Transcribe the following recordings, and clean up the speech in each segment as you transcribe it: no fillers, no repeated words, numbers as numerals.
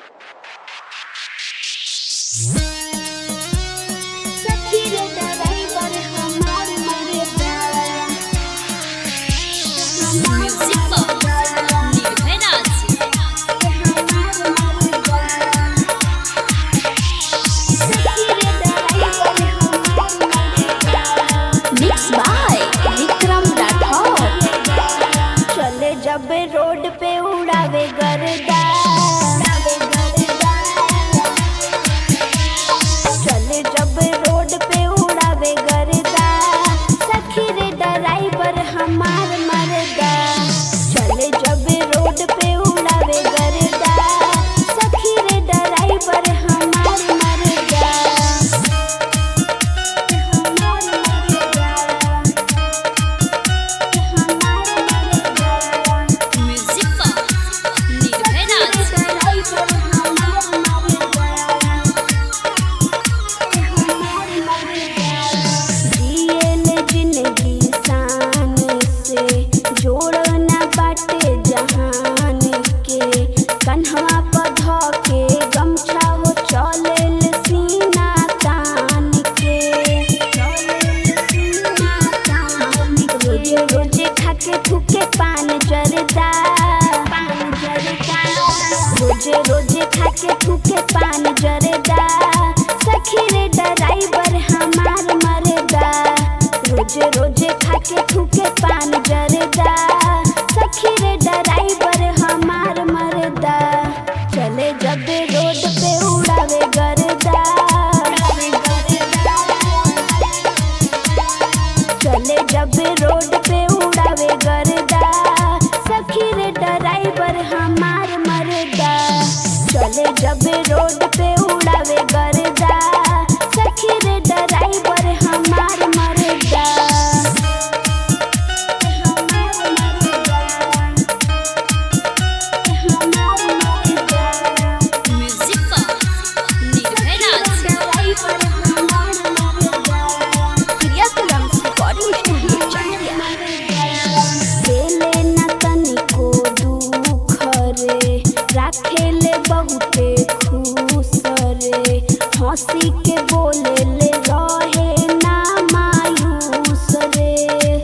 जब रोड पे उड़ावे गर्दा, चले जब रोड पे उड़ावे गर्दा, सखी रे ड्राइवर हमार मरदा। चले जब रोड पे उड़ावे गर्दा, सखी रे ड्राइवर हमार मरदा। कन्हवा पधा के गमछा हो चलेल सीना तान के, रोजे रोजे खाके थूके पान जरदा, रोजे रोजे खाके थूके पान जरदा, सखी रे ड्राइवर हमार मरदा। रोजे रोजे खाके थूके पान जरदा, सखी रे ड्राइवर हमार मरदा। चले जब रोड पे उड़ावे गर्दा, चले जब रोड पे उड़ावे गर्दा, सखी रे ड्राइवर हमार मरदा। चले जब रोड पे उड़ावे गर्दा, सखी रे ड्राइवर हमार मरदा। राखेले बहुते खुश रे, हंसी के बोले ले रहे ना मायूस रे,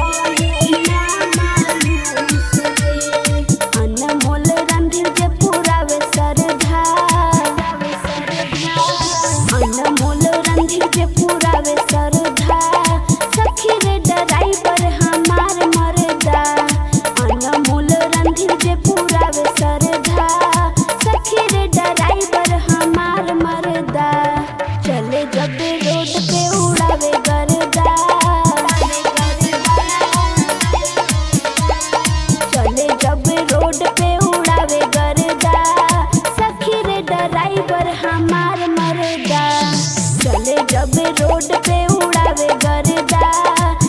अनमोल रणधीर जे पुरावे सरधा, अनमोल रणधीर जे पुरावे सरधा, सखी रे ड्राइवर हमार मरदा। अनमोल रणधीर जे पुरावे सरधा, सखी रे ड्राइवर हमार मरदा। चले जब रोड पे उड़ावे गर्दा, चले जब रोड पे उड़ावे गर्दा, सखी रे ड्राइवर हमार मरदा। चले जब रोड पे उड़ावे गर्दा,